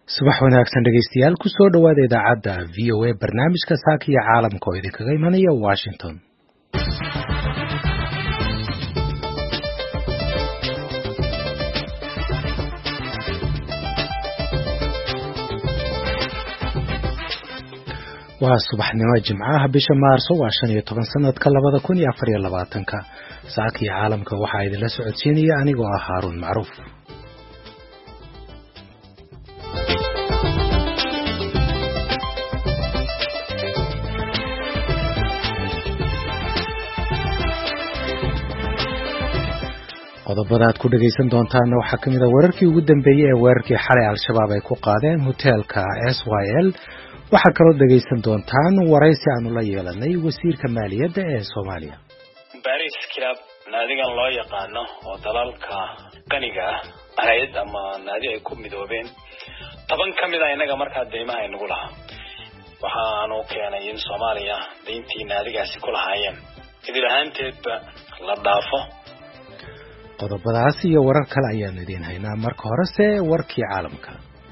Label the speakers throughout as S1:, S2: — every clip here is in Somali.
S1: subax wanaagsan dhegaystayaal ku soo dhawaada idaacadda VOA barnaamijka saaka iyo caalamka oo idinkaga imanaya Washington. waa subaxnimo Jimcaha bisha Maarso waa 15 sanadka 2024 saaka iyo caalamka waxaa idinla socodsiinaya anigoo ah Haarun Macruuf. qodobada aad ku dhageysan doontaan waxaa kamid ah wararkii ugu dambeeyay ee weerarkii xalay al-shabaab ay ku qaadeen hoteelka SYL. waxaa kaloo dhageysan doontaan waraysi aanu la yeelanay wasiirka maaliyadda ee Soomaaliya.
S2: Paris Club naadigan loo yaqaano oo dalalka qaniga ah hay'ad ama naadi ay ku midoobeen 10 kamid ah inaga markaa deymaha ay nagu lahaa waxaanu keenay in Soomaaliya deyntii naadigaasi ku lahaayeen idil ahaanteedba la dhaafo.
S1: qodobadaas iyo warar kale ayaan idin haynaa marka horese warkii caalamka.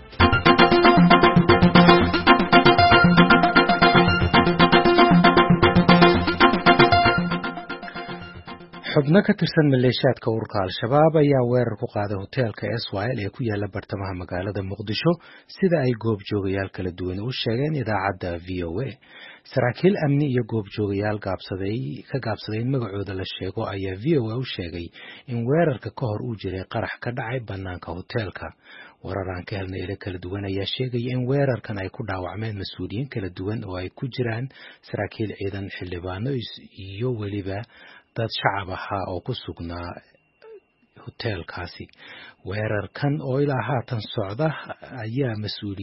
S1: xubno ka tirsan maleeshiyaadka ururka al-shabaab ayaa weerar ku qaaday hoteelka SYL ee ku yaala bartamaha magaalada Muqdisho sida ay goobjoogayaal kala duwan u sheegeen idaacadda VOA. saraakiil amni iyo goobjoogayaal ka gaabsaday magacooda la sheego ayaa VOA u sheegay in weerarka ka hor uu jiray qarax ka dhacay banaanka hoteelka. wararaan ka helnay ilo kala duwan ayaa sheegaya in weerarkan ay ku dhaawacmeen mas'uuliyiin kala duwan oo ay ku jiraan saraakiil ciidan, xildhibaano iyo weliba dad shacab ahaa oo ku sugnaa hoteelkaasi. weerarkan oo ilaa haatan socda ayaa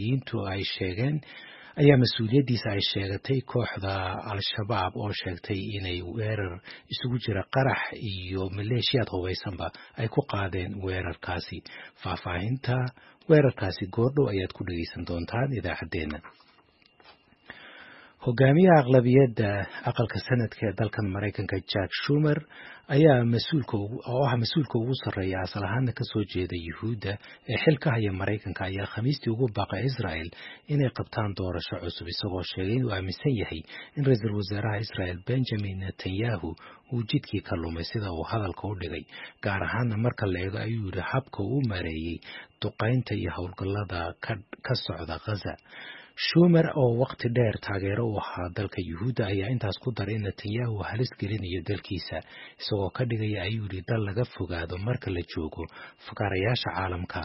S1: mas-uuliyadiisa ay sheegatay kooxda al-shabaab oo sheegtay inay weerar isugu jira qarax iyo maleeshiyaad hubeysanba ay ku qaadeen weerarkaasi. faahfaahinta weerarkaasi goordhow ayaad ku dhageysan doontaan idaacadeena. hogaamiyaha aqlabiyadda aqalka sanadka ee dalkan Mareykanka Jack Schumer ayaa mas-uulka ugu sarreeya asal ahaan ka soo jeeda Yuhuudda ee xilka haya Mareykanka ayaa Khamiistii ugu baaqay Israel inay qabtaan doorasho cusub isagoo sheegay inuu aaminsan yahay in ra'iisul wasaaraha Israel Benjamin Netanyahu uu jidkii ka lumay sida uu hadalka u dhigay, gaar ahaan marka la eego ayuu yidhi habka uu maareeyay duqeynta iyo howlgallada ka socda Gaza. Schumer oo waqti dheer taageero u ahaa dalka Yuhuudda ayaa intaas ku daray in Netanyahu halis gelinayo dalkiisa isagoo ka dhigaya ayuu yidhi dal laga fogaado marka la joogo faqarayaasha caalamka.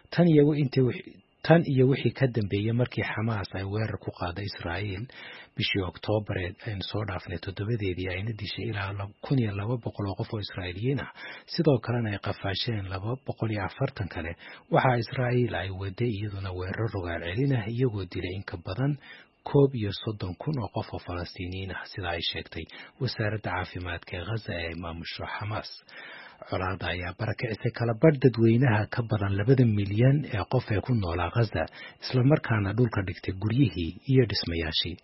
S1: tan iyo wixii ka dambeeyay markii Xamaas ay weerar ku qaaday Israa'iil bishii Oktoobar aynu soo dhaafnay 7deedii ayna dishay ilaa 1200 oo qof oo Israa'iiliyiin ah, sidoo kalena ay qafaasheen 240 kale. waxaa Israa'iil ay waday iyaduna weerar rogaal celin ah iyagoo dilay in ka badan 31,000 oo qof oo Falastiiniyiin ah sida ay sheegtay wasaaradda caafimaadka ee Gaza ee maamusho Xamaas. colaadda ayaa barakicisay kala badh dadweynaha ka badan 2 milyan ee qof ee ku noolaa Gaza, isla markaana dhulka dhigtay guryihii iyo dhismayaashii.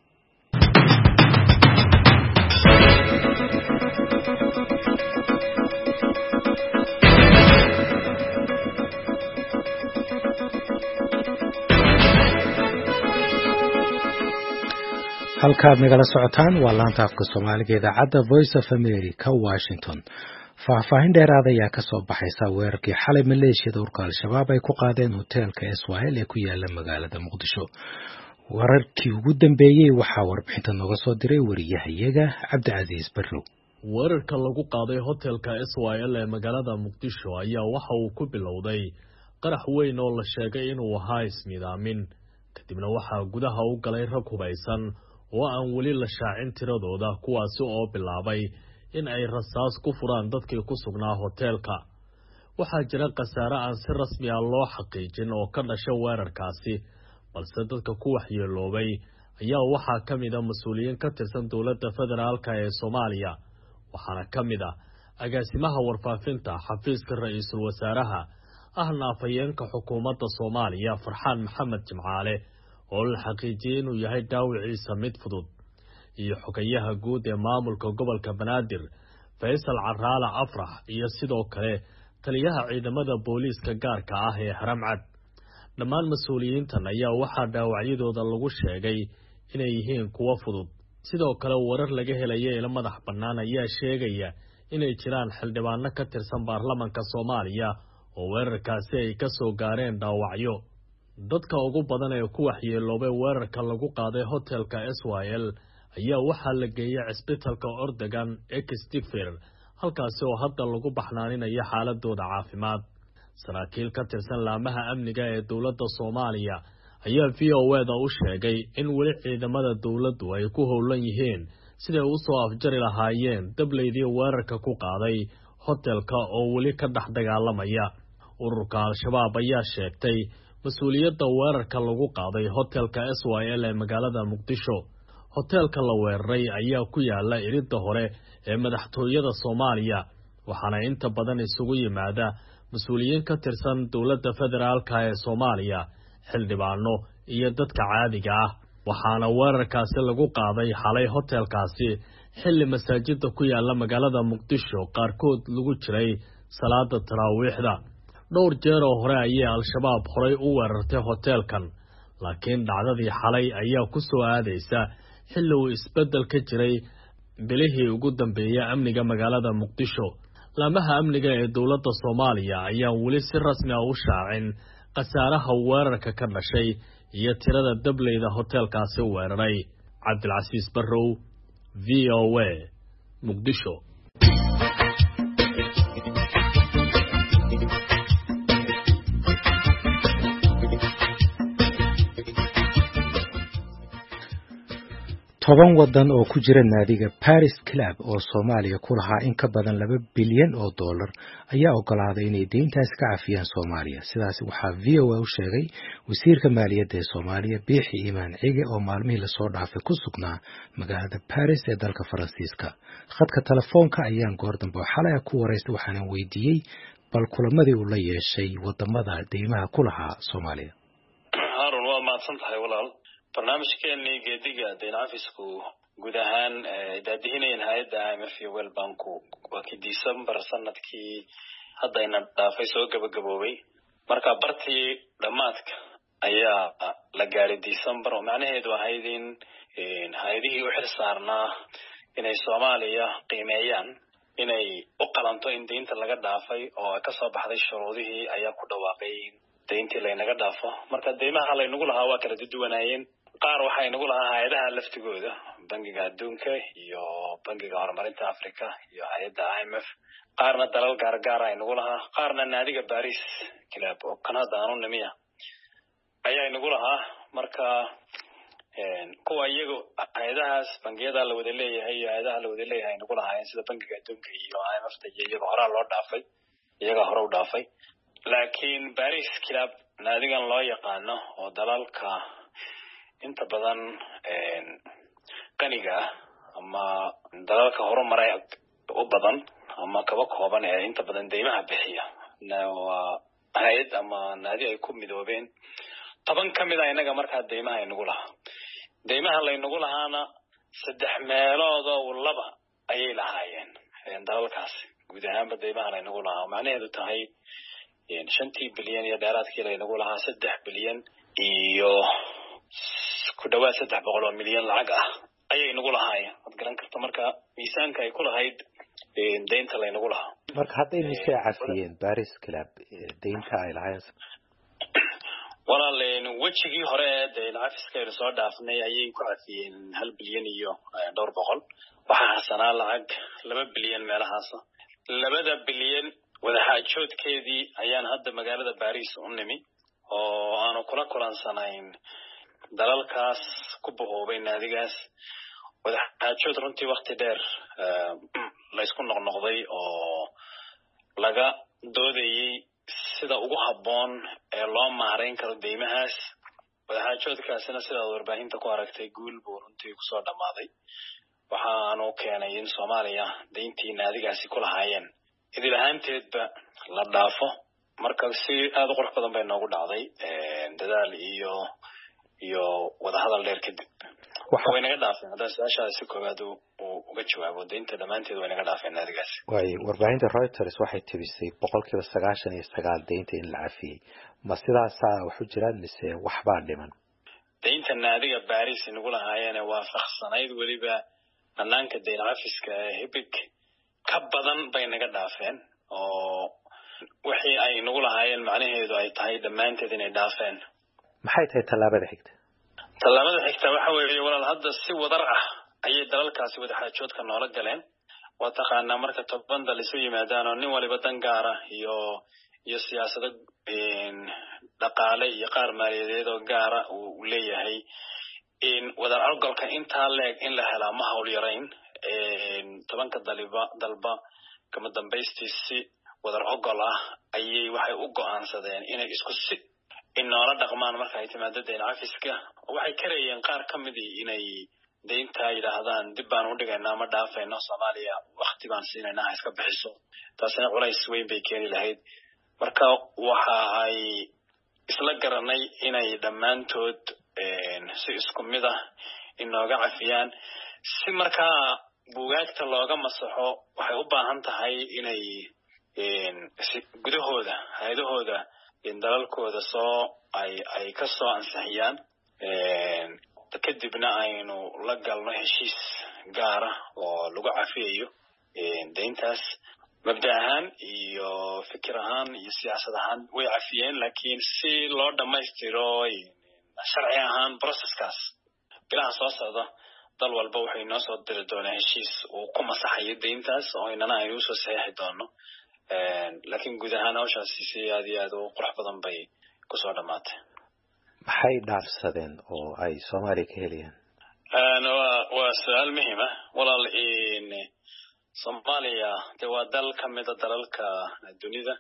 S1: halkaad nagala socotaan waa laanta afka Soomaaliga idaacadda Voice of America Washington. faahfaahin dheeraad ayaa ka soo baxaysa weerarkii xalay maleeshiyada ururka al-shabaab ay ku qaadeen hoteelka SYL ee ku yaala magaalada Muqdisho. wararkii ugu dambeeyay waxaa warbixinta nooga soo diray wariyahayaga Cabdicasiis Barrow.
S3: weerarka lagu qaaday hoteelka SYL ee magaalada Muqdisho ayaa waxa uu ku bilowday qarax weyn oo la sheegay inuu ahaa ismidaamin, kadibna waxaa gudaha u galay rag hubeysan oo aan weli la shaacin tiradooda, kuwaasi oo bilaabay in ay rasaas ku furaan dadkii ku sugnaa hoteelka. waxaa jira khasaare aan si rasmi ah loo xaqiijin oo ka dhashay weerarkaasi, balse dadka ku waxyeeloobay ayaa waxaa ka mid ah mas'uuliyiin ka tirsan dowladda federaalka ee Soomaaliya, waxaana ka mid ah agaasimaha warfaafinta xafiiska ra'iisul wasaaraha ahna afhayeenka xukuumadda Soomaaliya Farxaan Maxamed Jimcaale oo la xaqiijiyay inuu yahay dhaawiciisa mid fudud, iyo xogayaha guud ee maamulka gobolka Banaadir Faysal Caraala Afrax iyo sidoo kale taliyaha ciidamada booliiska gaarka ah ee Haramcad. dhammaan mas'uuliyiintan ayaa waxaa dhaawacyadooda lagu sheegay inay yihiin kuwo fudud sidoo kale warar laga helaya ila madax bannaan ayaa sheegaya inay jiraan xildhibaano ka tirsan baarlamaanka Soomaaliya oo weerarkaasi ay ka soo gaareen dhaawacyo dadka ugu badan ee ku waxyeeloobay weerarka lagu qaaday hotelka SYL ayaa waxaa la geeyay cisbitaalka Ordagan ee Kistifir halkaas oo hadda lagu baxnaaninayo xaaladooda caafimaad saraakiil ka tirsan laamaha amniga ee dawladda Soomaaliya ayaa VOA-da u sheegay in wali ciidamada dawladdu ay ku howlan yihiin sida uu soo afjari lahaayeen dableydii weerarka ku qaaday hotelka oo wali ka dhax dagaalamaya ururka al-shabaab ayaa sheegtay mas'uuliyadda weerarka lagu qaaday hotelka SYL ee magaalada Muqdisho hotelka la weeraray ayaa ku yaala iridda hore ee madaxtooyada Soomaaliya waxaana inta badan isugu yimaada mas'uuliyiin ka tirsan dawladda federaalka ee Soomaaliya xildhibaano iyo dadka caadiga ah waxaana weerarkaasi lagu qaaday xalay hotelkaasi xilli masaajidda ku yaala magaalada Muqdisho qaarkood lagu jiray salaada taraawiixda dhowr jeer oo hore ayay al-shabaab horay u weerartay hotelkan laakiin dhacdadii xalay ayaa ku soo aadaysa xilli uu isbedel ka jiray bilihii ugu dambeeyay amniga magaalada Muqdisho laamaha amniga ee dawladda Soomaaliya ayaa wali si rasmi ah u shaacin qasaaraha weerarka ka dhashay iyo tirada dableyda hotelkaasi weeraray Cabdilcasiis Barrow VOA Muqdisho
S1: toban wadan oo ku jira naadiga Paris Club oo Soomaaliya ku lahaa in ka badan $2 bilyan ayaa ogolaaday inay deyntaas ka cafiyaan Soomaaliya sidaas waxaa VOA u sheegay wasiirka maaliyadda ee Soomaaliya Biixi Imaan Cige oo maalmihii la soo dhaafay ku sugnaa magaalada Paris ee dalka Faransiiska khadka telefoonka ayaan goor dambe xalay ku wareystay waxaan weydiiyay bal kulamadii uu la yeeshay wadamada deymaha ku lahaa Soomaaliya
S2: Harun waa maadsantahay walaal barnaamijkeennii geediga deyn cafisku guud ahaan daadihinayeen hay'adda IMF iyo World Bank waa kii December sanadkii hadda ina dhaafay soo gabagaboobay marka bartii dhamaadka ayaa la gaaray December oo macnaheedu ahayd in hay'adihii u xilsaarnaa inay Soomaaliya qiimeeyaan inay u qalanto in deynta laga dhaafay oo ka soo baxday shuruudihii ayaa ku dhawaaqay deyntii la inaga dhaafo marka deymaha la inagu lahaa waa kala duwanaayeen qaar waxa inagu lahaa hay'adaha laftigooda bangiga adduunka iyo bangiga horumarinta Afrika iyo hay'adda IMF qaarna dalal gaar ah inagu lahaa qaarna naadiga Paris Club oo Canada aanu nimiya ayaa inagu lahaa marka kuwa iyagu hay'adahaas bangiyada la wada leeyahay iyo hay'adaha la wada leeyahay inagu lahaa sida bangiga adduunka iyo IMF iyaga hore loo dhaafay iyaga hore u dhaafay laakiin Paris Club naadigan loo yaqaano oo dalalka inta badan qaniga ama dalalka horumaray u badan ama kaba kooban ee inta badan deymaha bixiya waa hay'ad ama naadi ay ku midoobeen 10 kamid ah inaga marka deymaha inagu lahaa deymaha la inagu lahaana 3 meelood oo laba ayay lahaayeen dalalkaas guud ahaan deymaha la inagu lahaa macnaheedu tahay 5 bilyan iyo dheeraadkii la inagu lahaa 3 bilyan iyo ku dhawaad 300 milyan lacag ah ayay inagu lahaayeen wad garan kartaa marka miisaanka ay ku lahayd deynta la inagu lahaa
S1: marka hadday misay cafiyeen Paris Club deynta ay lahaayeen
S2: walaaleen wajigii hore deyn cafiska ay soo dhaafnay ayay ku cafiyeen 1 bilyan iyo 200 waxa xasanaa lacag 2 bilyan meelahaas 2 bilyan wadaxaajoodkeedii ayaan hadda magaalada Paris u nimi oo aanu kula kulansanayn dalalkaas ku boqoobay naadigaas wadaxaajood runtii waqti dheer la isku noqnoqday oo laga doodayay sida ugu habboon ee loo maareyn karo deymahaas wadaxaajoodkaasina sida warbaahinta ku aragtay guul buu runtii ku soo dhamaaday waxaanu keenay in Soomaaliya deyntii naadigaasi ku lahaayeen idil ahaanteedba la dhaafo marka si aad u qurux badan bay noogu dhacday dadaal iyo wada hadal dheer kadib way naga dhaafeen hadda su'aashaasi koowaad uga jawaabo deynta dhamaanteed way naga dhaafeen naadigaas
S1: way warbaahinta Reuters waxay tibisay 99% deynta in la cafiyay ma sidaas wax u jiraan mise waxba dhiman
S2: deynta naadiga Paris inagu lahaayeen waa fakhsanayd waliba hannaanka deyn cafiska hibig ka badan bay naga dhaafeen oo wixii ay inagu lahaayeen macnaheedu ay tahay dhamaanteed inay dhaafeen
S1: maxay tahay talaabada xigta
S2: waxa weeye walaal hadda si wadar ah ayay dalalkaasi wada xaajoodka noola galeen waa taqaanaa marka toban dal isu yimaadaan oo nin waliba dan gaara iyo siyaasado dhaqaale iyo qaar maaliyadeed oo gaara uu leeyahay in wadar argolka intaa leeg in la helaa ma hawl yarayn tobanka dalba kama dambaystiisi wadar ogol ah ayay waxay u go'aansadeen inay isku si inoola dhaqmaan marka ay timaado deyn cafiska waxay karayeen qaar ka mid inay deynta yiraahdaan dib baan u dhigaynaa ma dhaafayno Soomaaliya waqti baan siinaynaa iska bixiso taasina culays weyn bay keeni lahayd marka waxa ay isla garanay inay dhamaantood si isku mid ah inooga cafiyaan si markaa buugaagta looga masaxo waxay u baahan tahay inay si gudahooda hay'adahooda in dalalkooda soo ay ka soo ansixiyaan kadibna aynu la galno heshiis gaar ah oo lagu cafiyo deyntaas mabda ahaan iyo fikir ahaan iyo siyaasad ahaan way cafiyeen laakiin si loo dhamaystiro sharci ahaan processkaas bilaha soo socda dal walba waxay noo soo diri doonaa heshiis uu ku masaxayo deyntaas oo inana ay u soo saxiixi doono laakiin guud ahaan hawshaasi si aad iyo aad u qurux badan bay ku soo dhamaatay
S1: maxay dhaafsadeen oo ay Soomaaliya ka helayaan
S2: waa su'aal muhiim ah walaal Soomaaliya waa dal ka mid ah dalalka dunida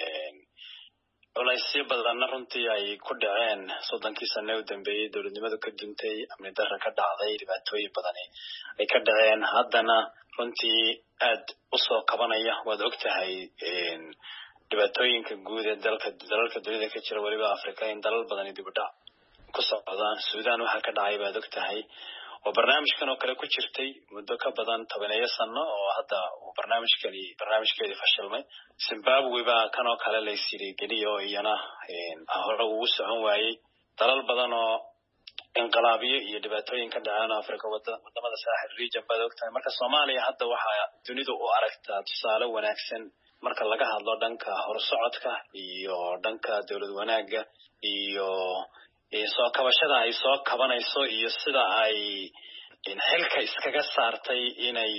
S2: culaysyo badan runtii ay ku dhaceen 30 sano u dambeeyay dawladnimadu ka duntay amni darro ka dhacday dhibaatooyin badan ay ka dhaceen haddana runtii aad u soo kabanaya waad ogtahay dhibaatooyinka guud ee dalalka dunida ka jira waliba Afrika in dalal badan dib u dhac ku socdaan Suudaan waxa ka dhacay baad ogtahay oo barnaamijkan oo kale ku jirtay muddo ka badan 10 sano oo hadda barnaamijkeedii fashilmay Zimbabwe baa kan oo kale la siiyay geliyo iyana hore ugu socon waayay dalal badan oo inqilaabiyo iyo dhibaatooyin ka dhacaan Afrika wadamada saaxil region baad ogtahay marka Soomaaliya hadda waxa dunidu u aragtaa tusaale wanaagsan marka laga hadlo dhanka horsocodka iyo dhanka dawlad wanaaga iyo soo kabashada ay soo kabanayso iyo sida ay xilka iskaga saartay inay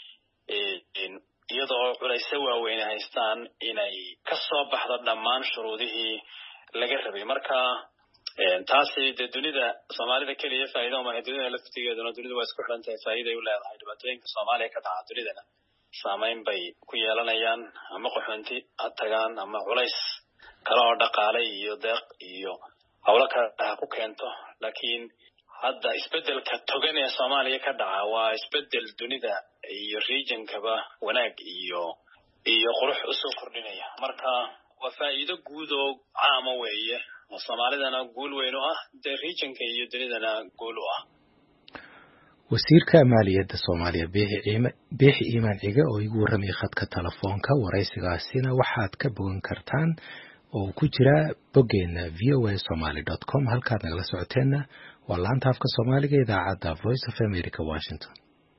S2: iyadoo culaysyo waaweyn haystaan inay ka soo baxdo dhammaan shuruudihii laga rabay marka taasi dunida Soomaalida kaliya faa'iido ma dunida laftigeeduna dunida waa isku xiran tahay faa'iido ay u leedahay dhibaatooyinka Soomaaliya ka dhaca dunidana saameyn bay ku yeelanayaan ama qaxoonti tagaan ama culays kala oo dhaqaale iyo deeq iyo hawlo kale ku keento laakiin hadda isbedelka togan ee Soomaaliya ka dhaca waa isbedel dunida iyo regionkaba wanaag iyo qurux u soo kordhinaya marka waa faa'iido guud oo caam weeye oo Soomaalidana guul weyn u ah regionka iyo dunidana guul u ah
S1: wasiirka maaliyadda Soomaaliya Biixi Iimaan Ciga oo igu waramay khadka telefoonka waraysigaasina waxaad ka bogan kartaan oo ku jira boggeena voasomali.com halkaad nagala socoteena waa laanta afka Soomaaliga idaacadda Voice of America Washington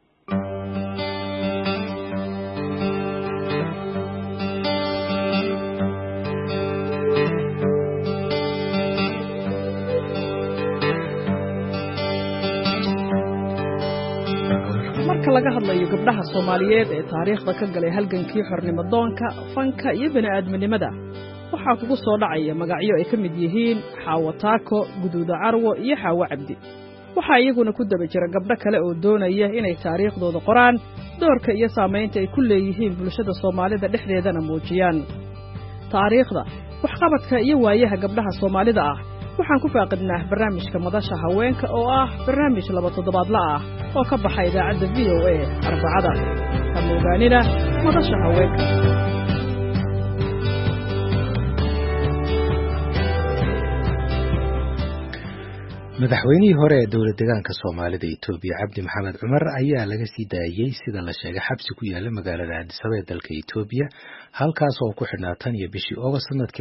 S4: marka laga hadlayo gabdhaha Soomaaliyeed ee taariikhda ka galay halgankii xornimo doonka fanka iyo bini'aadminimada waxaa kugu soo dhacaya magacyo ay ka mid yihiin Xaawo Taako, Guduuda Carwo iyo Xaawo Cabdi waxaa iyaguna ku daba jira gabdho kale oo doonaya inay taariikhdooda qoraan doorka iyo saameynta ay ku leeyihiin bulshada Soomaalida dhexdeedana muujiyaan taariikhda waxqabadka iyo waayaha gabdhaha Soomaalida ah waxaan ku faaqidnaa barnaamijka madasha haweenka oo ah barnaamij 2 toddobaadla ah oo ka baxay idaacadda VOA Arbacada ka muuqanina madasha haweenka
S1: madaxweynihii hore ee dowlad deegaanka Soomaalida Itoobiya Cabdi Maxamed Cumar ayaa laga sii daayay sida la sheegay xabsi ku yaala magaalada Addis Ababa ee dalka Itoobiya halkaas oo ku xidhnaa tan iyo bishii August sanadkii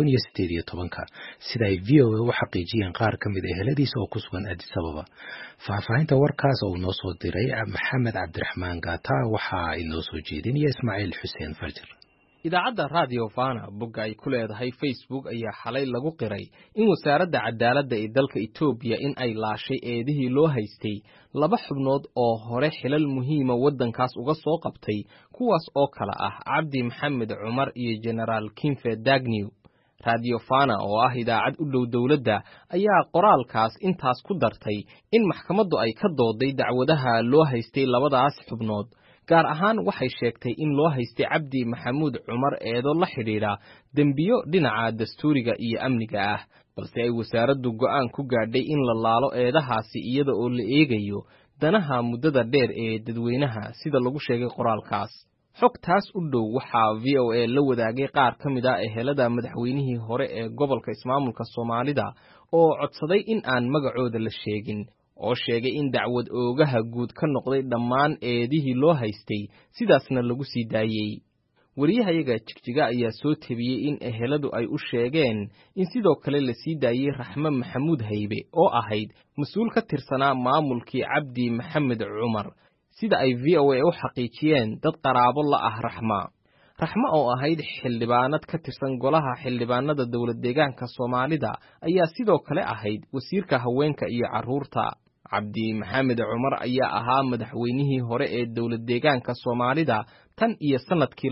S1: 2018 sida ay VOA u xaqiijiyeen qaar ka mid ah eheladiisa oo ku sugan Addis Ababa faahfaahinta warkaas oo noo soo diray Maxamed Cabdiraxmaan Gaata waxa inoo soo jeedinaya Ismaaciil Xuseen Farjar
S5: idaacadda Radio Fana bogga ay ku leedahay Facebook ayaa xalay lagu qiray in wasaaradda cadaaladda ee dalka Itoobiya in ay laashay eedihii loo haystay laba xubnood oo hore xilal muhiima waddankaas uga soo qabtay kuwaas oo kala ah Cabdi Maxamed Cumar iyo General Kinfe Dagnew. Radio Fana oo ah idaacad u dhow dawladda ayaa qoraalkaas intaas ku dartay in maxkamaddu ay ka dooday dacwadaha loo haystay labadaas xubnood. gaar ahaan waxay sheegtay in loo haystay Cabdi Maxamuud Cumar eedo la xidhiidha dembiyo dhinaca dastuuriga iyo amniga ah balse ay wasaaraddu go'aan ku gaadhay in la laalo eedahaasi iyada oo la eegayo danaha muddada dheer ee dadweynaha sida lagu sheegay qoraalkaas. xogtaas u dhow waxaa VOA la wadaagay qaar ka mid ah ehelada madaxweynihii hore ee gobolka ismaamulka Soomaalida oo codsaday in aan magacooda la sheegin oo sheegay in dacwad oogaha guud ka noqday dhammaan eedihii loo haystay sidaasna lagu sii daayay. wariyahayaga Jigjiga ayaa soo tabiyay in eheladu ay u sheegeen in sidoo kale la sii daayay Raxma Maxamuud Haybe oo ahayd mas'uul ka tirsanaa maamulkii Cabdi Maxamed Cumar sida ay VOA u xaqiijiyeen dad qaraabo la ah Raxma oo ahayd xildhibaanad ka tirsan golaha xildhibaanada dowlad deegaanka Soomaalida ayaa sidoo kale ahayd wasiirka haweenka iyo carruurta. Cabdi Maxamed Cumar ayaa ahaa madaxweynihii hore ee dowlad deegaanka Soomaalida tan iyo sanadkii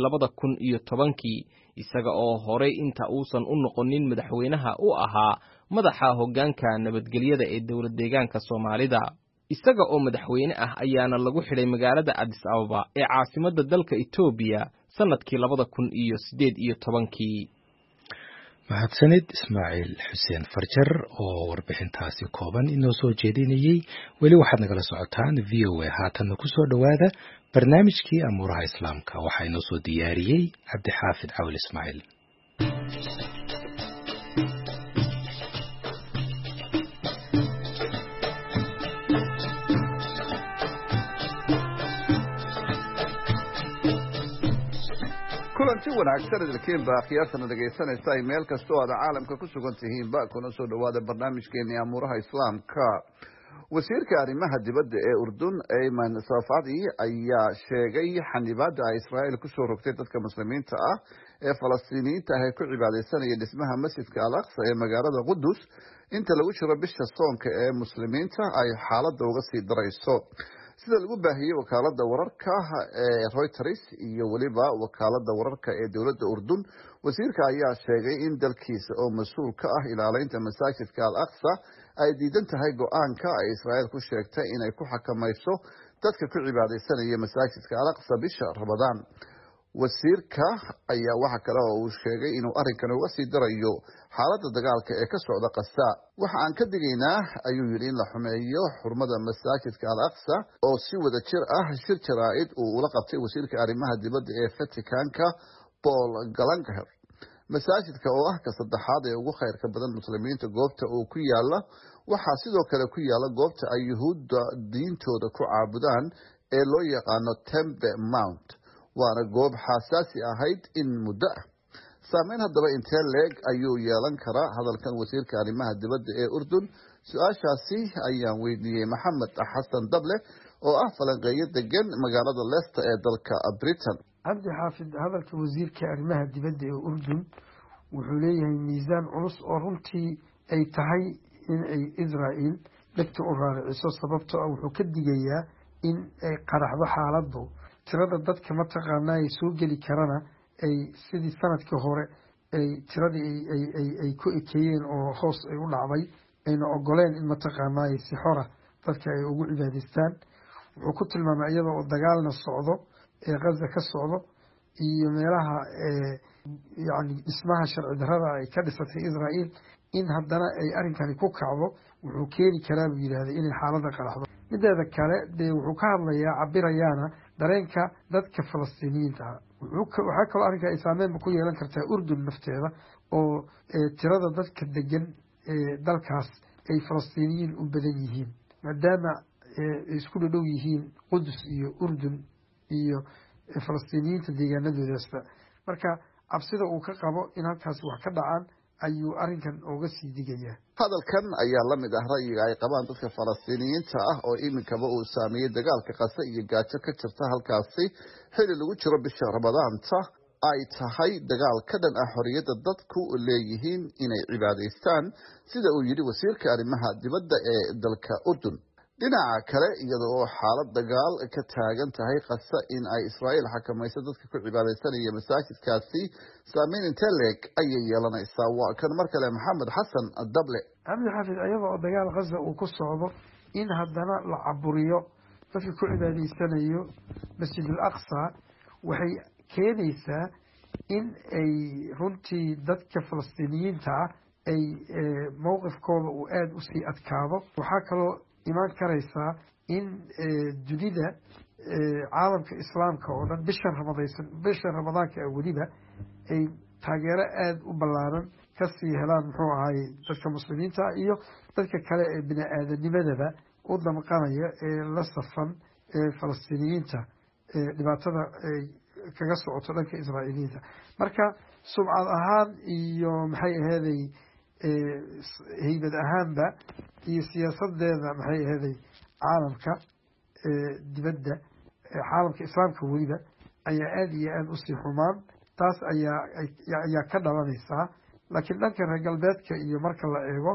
S5: 2010 isaga oo hore inta uusan u noqonin madaxweynaha u ahaa madaxa hoggaanka nabadgelyada ee dowlad deegaanka Soomaalida. isaga oo madaxweyne ah ayaana lagu xidhay magaalada Addis Ababa ee caasimadda dalka Itoobiya sanadkii 2018.
S1: mahadsanid Ismaaciil Xuseen Farjar oo warbixintaasi kooban inoo soo jeedinayay. weli waxaad nagala socotaan VOA haatanna ku soo dhawaada barnaamijkii amuuraha islaamka waxaa inoo soo diyaariyey Cabdixaafid Cawil Ismaaciil.
S6: kulanti wanaagsan idilkiin baa khiyaartana dhegaysanaysa ay meel kasta oo aad caalamka ku sugan tihiin ba kuna soo dhawaada barnaamijkeennii amuuraha islaamka. wasiirka arrimaha dibadda ee Urdun Ayman Safadi ayaa sheegay xanibaadda ay Israa'iil ku soo rogtay dadka muslimiinta ah ee Falastiiniyiinta ah ee ku cibaadaysanaya dhismaha masjidka Al-Aqsa ee magaalada Qudus inta lagu jiro bisha soonka ee muslimiinta ay xaaladda uga sii darayso. sida lagu baahiyay wakaaladda wararka ee Reuters iyo waliba wakaaladda wararka ee dawladda Urdun, wasiirka ayaa sheegay in dalkiisa oo mas'uul ka ah ilaalinta masaajidka Al-Aqsa ay diidan tahay go'aanka ay Israa'iil ku sheegtay inay ku xakamayso dadka ku cibaadaysanaya masaajidka Al-Aqsa bisha Ramadaan. wasiirka ayaa waxa kale oo uu sheegay inuu arrinkan uga sii darayo xaaladda dagaalka ee ka socda Gaza. waxa aan ka digaynaa ayuu yidhi in la xumeeyo xurmada masaajidka Al-Aqsa oo si wada jir ah shir jaraa'id uu ula qabtay wasiirka arrimaha dibadda ee Vaticanka Paul Gallagher. masaajidka oo ah ka saddexaad ee ugu khayrka badan muslimiinta goobta uu ku yaala waxaa sidoo kale ku yaala goobta ay yuhuudda diintooda ku caabudaan ee loo yaqaano Temple Mount, waana goob xasaasi ahayd in muddo ah. saameyn haddaba intee leeg ayuu yeelan karaa hadalkan wasiirka arrimaha dibadda ee Urdun? su-aashaasi ayaan weydiiyey Maxamed Xasan Dable oo ah falanqeeyo degan magaalada Leicester ee dalka Britain.
S7: Cabdi Xaafid, hadalka wasiirka arrimaha dibadda ee Urdun wuxuu leeyahay miisaan culus oo runtii ay tahay in ay Israa'iil dhegta u raariciso sababtoo ah wuxuu ka digayaa in ay qaraxdo xaaladdu. tirada dadka mataqaanaa ay soo geli karana ay sidii sanadkii hore ay tiradii ay ku ekeeyeen oo hoos ay u dhacday ayna ogoleen in mataqaanaa ay si xora dadka ay ugu cibaadaystaan. wuxuu ku tilmaamay iyada oo dagaalna socdo ee Gaza ka socdo iyo meelaha yacni dhismaha sharci darrada ay ka dhisatay Israa'iil in haddana ay arrinkani ku kacdo wuxuu keeni karaa buu yidhaahday inay xaaladda qaraxdo. mideeda kale dee wuxuu ka hadlayaa cabirayaana dareenka dadka Falastiiniyiinta ah. waxaa kaloo arrinka ay saameynba ku yeelan kartaa Urdun nafteeda oo tirada dadka degan ee dalkaas ay falastiiniyiin u badan yihiin maadaama isku dhadhow yihiin qudus iyo urdun iyo falastiiniyiinta deegaanadoodaasba marka cabsida uu ka qabo in halkaasi wax ka dhacaan ayuu arrinkan ooga sii digayaa
S6: hadalkan ayaa la mid ah ra'yiga ay qabaan dadka falastiiniyiinta ah oo iminkaba uu saameeyey dagaalka qase iyo gaajo ka jirta halkaasi xili lagu jiro bisha ramadaanta ay tahay dagaal ka dhan ah xorriyadda dadku leeyihiin inay cibaadaystaan sida uu yidhi wasiirka arrimaha dibadda ee dalka urdun dhinaca kale iyada oo xaalad dagaal ka taagan tahay qasa in ay israa'iil xakamayso dadka ku cibaadaysanaya masaajidkaasi saameyn intee leeg ayay yeelanaysaa waa kan mar kale maxamed xasan dable
S7: cabdixaafid iyada oo dagaal khaza uu ku socdo in haddana la caburiyo dadka ku cibaadaysanayo masjid al aqsa waxay keenaysaa in ay runtii dadka falastiiniyiinta ah ay mowqifkooda uu aada usii adkaado waxaa kaloo imaan karaysaa in dunida caalamka islaamka oo dhan bisha ramadaanka weliba ay taageero aada u ballaaran kasii helaan muxuu ahaayey dadka muslimiinta iyo dadka kale ee bini aadamnimadaba u damqanaya ee la safan falastiiniyiinta dhibaatada kaga socoto dhanka israa'iiliyiinta marka sumcad ahaan iyo maxay aheeday haybad ahaanba iyo siyaasadeeda maxay aheeday caalamka dibadda caalamka islaamka weliba ayaa aada iyo aada usii xumaan taas ayaa ka dhalanaysaa laakiin dhanka reer galbeedka iyo marka la eego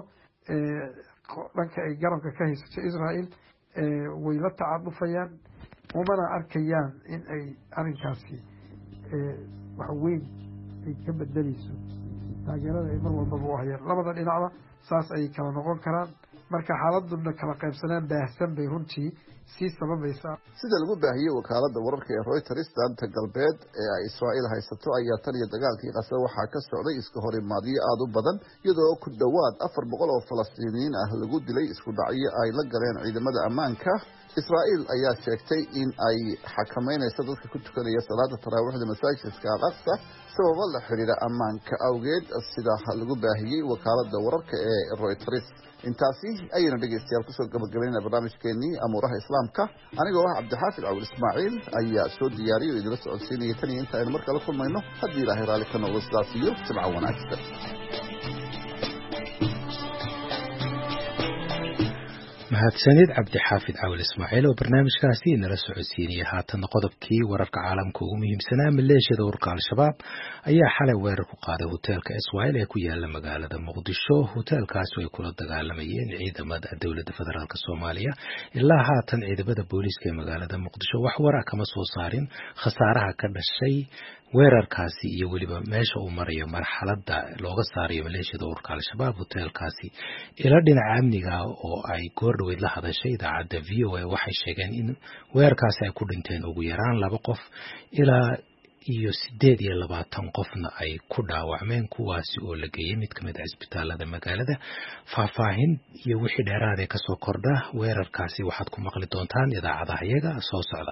S7: dhanka ay garabka ka haysato israel way la tacadufayaan umana arkayaan in ay arrinkaasi wax weyn ay ka bedeleyso taageerada ay mar walbaba u hayaan labada dhinacba saas ayay kala noqon karaan marka xaaladuna kala qaybsanaan baahsan bay runtii sii sababaysaa
S6: sida lagu baahiyey wakaalada wararka ee Reuters daanta galbeed ee ay Israa'iil haysato ayaa tan iyo dagaalkii qasa waxaa ka socday iska horimaadyo aad u badan iyadoo ku dhawaad 400 oo Falastiiniyiin ah lagu dilay isku dhacyo ay la galeen ciidamada ammaanka Israa'iil ayaa sheegtay in ay xakameynayso dadka ku tukanaya salaada taraawixda masaajidka Al-Aqsa sababo la xiriira ammaanka awgeed sida lagu baahiyey wakaalada wararka ee Reuters intaasi ayayna dhegeystayaal kusoo gabagabeynaa barnaamijkeenii amuuraha islaamka anigoo ah cabdixaafid cawil ismaaciil ayaa soo diyaariyay oo idila socodsiinaya tan iyo inta aynu mar kale kulmayno haddii ilaahay raalli ka noqdo sidaas iyo jimco wanaagsan
S1: mahadsanid cabdixaafid cawil ismaaciil oo barnaamijkaasi inala socodsiinaya haatan qodobkii wararka caalamka ugu muhiimsanaa maleeshiyada ururka al-shabaab ayaa xalay weerar ku qaaday hoteelka Iswail ee ku yaala magaalada Muqdisho hoteelkaas oo ay kula dagaalamayeen ciidamada dawladda federaalk Soomaaliya ilaa haatan ciidamada booliska ee magaalada Muqdisho wax war ah kama soo saarin khasaaraha ka dhashay weerarkaasi iyo waliba meesha uu marayo marxaladda looga saarayo maleeshiyada ururka al-shabaab hoteelkaasi ila dhinaca amniga oo ay goordhaweyd la hadashay idaacadda VOA waxay sheegeen in weerarkaasi ay ku dhinteen ugu yaraan 2 qof ilaa iyo 28 qofna ay ku dhaawacmeen kuwaasi oo la geeyay mid kamid ah isbitaalada magaalada faahfaahin iyo wixii dheeraad ah ka soo kordha weerarkaasi waxaad ku maqli doontaan idaacadaha iyaga soo socda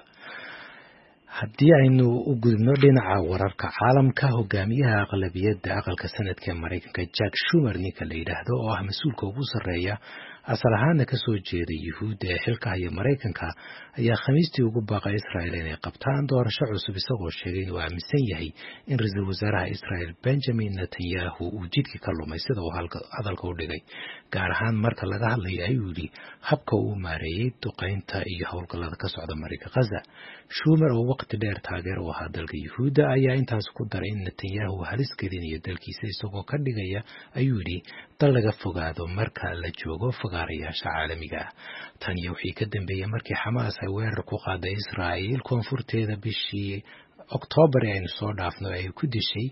S1: haddii aynu u gudubno dhinaca wararka caalamka hogaamiyaha aqlabiyadda aqalka sanadka ee Mareykanka Jack Schumer ninka la yiraahdo oo ah mas'uulka ugu sarreeya asal ahaan ka soo jeeday Yuhuudda ee xilka haya Mareykanka ayaa Khamiistii ugu baaqay Israa'iil inay qabtaan doorasho cusub isagoo sheegay inuu aaminsan yahay in ra'iisul wasaaraha Israa'iil Benjamin Netanyahu uu jidkii ka lumay sida uu hadalka u dhigay gaar ahaan marka laga hadlayo ayuu yidhi habka uu maareeyay duqeynta iyo howlgallada ka socda Mareykanka Gaza Schumer oo waqti dheer taageer u ahaa dalka Yuhuudda ayaa intaas ku daray in Netanyahu halis gelinayo dalkiisa isagoo ka dhigaya ayuu yidhi dal laga fogaado marka la joogo fagaarayaasha caalamiga ah tan iyo wixii ka dambeeyay markii Xamaas ay weerar ku qaaday Israa'iil koonfurteeda bishii Oktoobar aynu soo dhaafno ay ku dishay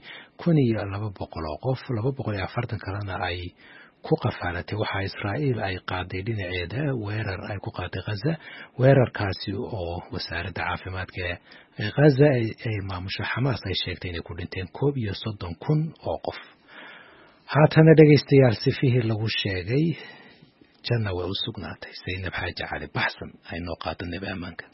S1: 1200 oo qof 240 kalena ay ku qafaalatay waxa Israa'iil ay qaaday dhinaceeda weerar ay ku qaaday Gaza weerarkaasi oo wasaaradda caafimaadka ee Gaza ay maamusha Xamaas ay sheegtay inay ku dhinteen 31,000 oo qof haatana dhegeystayaal sifihii lagu sheegay janna way u sugnaatay Zainab Xaaji Cali Baxsan ay noo qaadanay ammaanka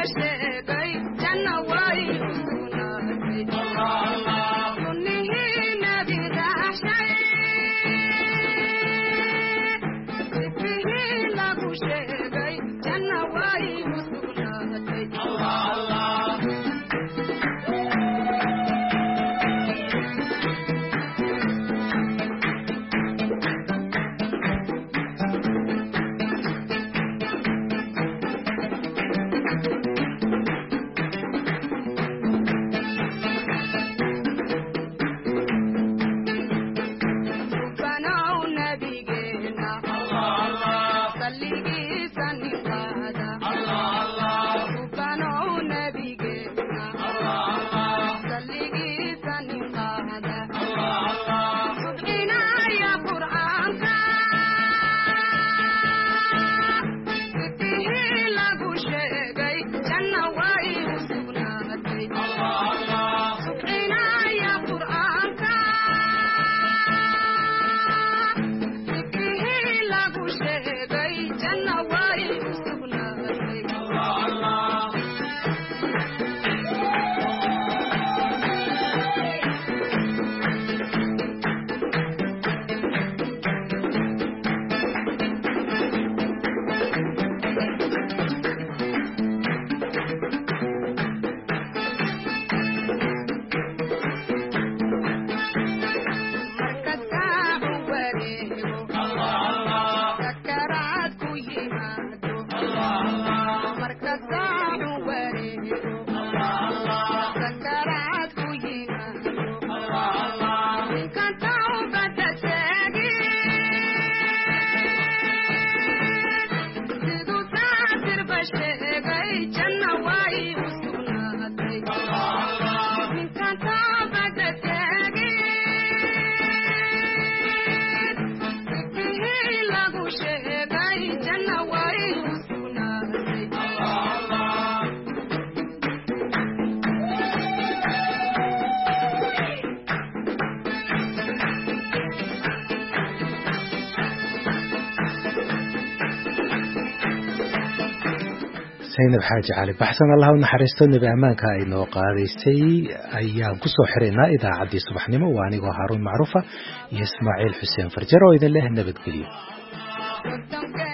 S1: zaynab xaaji cali baxsan allah u naxariisto nebi ammaanka ay noo qaadaystay ayaan ku soo xiraynaa idaacaddii subaxnimo waa anigoo haaruun macruufa iyo ismaaciil xuseen farjar oo idin leh nabadgelyo